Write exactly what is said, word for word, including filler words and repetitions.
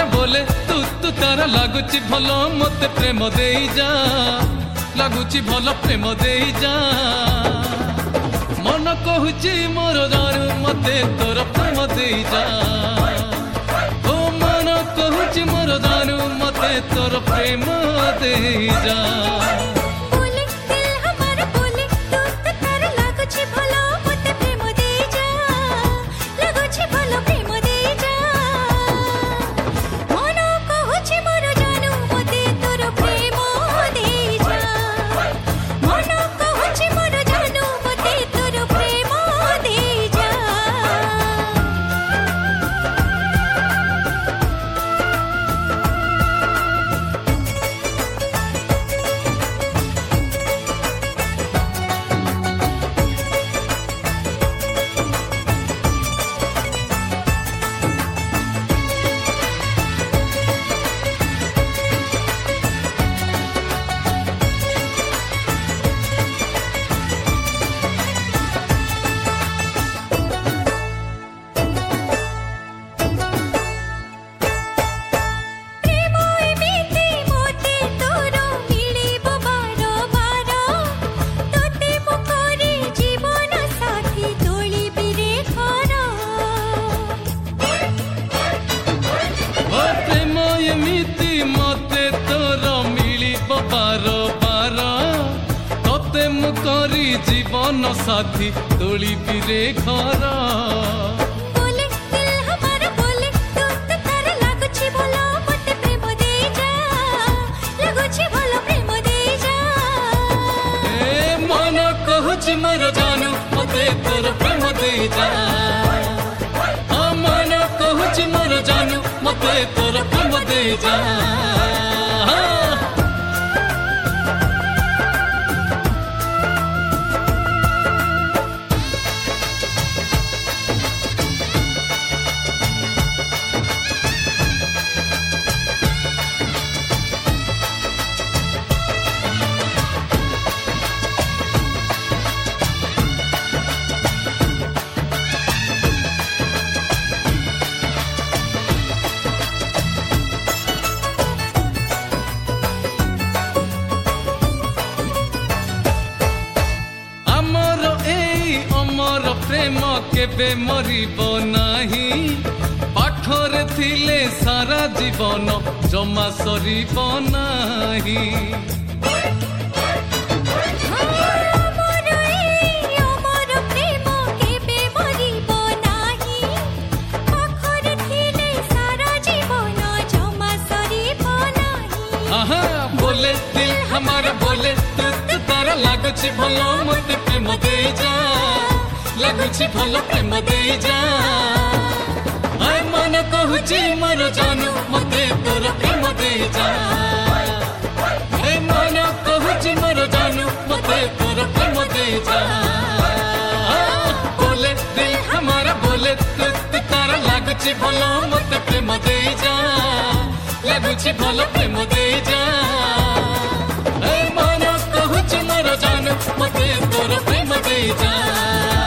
बोले तू तू तारा लगुची भल मते प्रेम दे जा लगुची भल प्रेम दे जा मन कहूची मोर जानू मते तोर प्रेम दे जा ओ मन कहूची मोर जानू मते तोर प्रेम दे जा मते तोर मिली बार बार तोते मु करी जीवन साथी तोली बिरे घर बोले दिल हमार बोले तू तो तारा लागुची भलो मते प्रेम दे जा लागुची भलो प्रेम दे जा ए मन कहूची मोर जानू मते तोर प्रेम दे जा आ मन कहूची मोर जानू मते तोर प्रेम दे जा प्रेम केबे मरिब नाही पाखरे थिले सारा जीवन जमा सरिब नाही बोले दिल हमारा बोले तू तू तारा लागुची भलो मते प्रेम दे जा लगुची भलो प्रेम दे जा आय मन कहूची मोर जानू मते तोर प्रेम दे जा ए मन कहूची मोर जानू मते तोर प्रेम दे जा बोले दिल हमारा बोले तू तू तारा लगुची भलो मते प्रेम दे जा लगुची भलो प्रेम दे जा ए मन कहूची मोर जानू मते तोर प्रेम दे जा।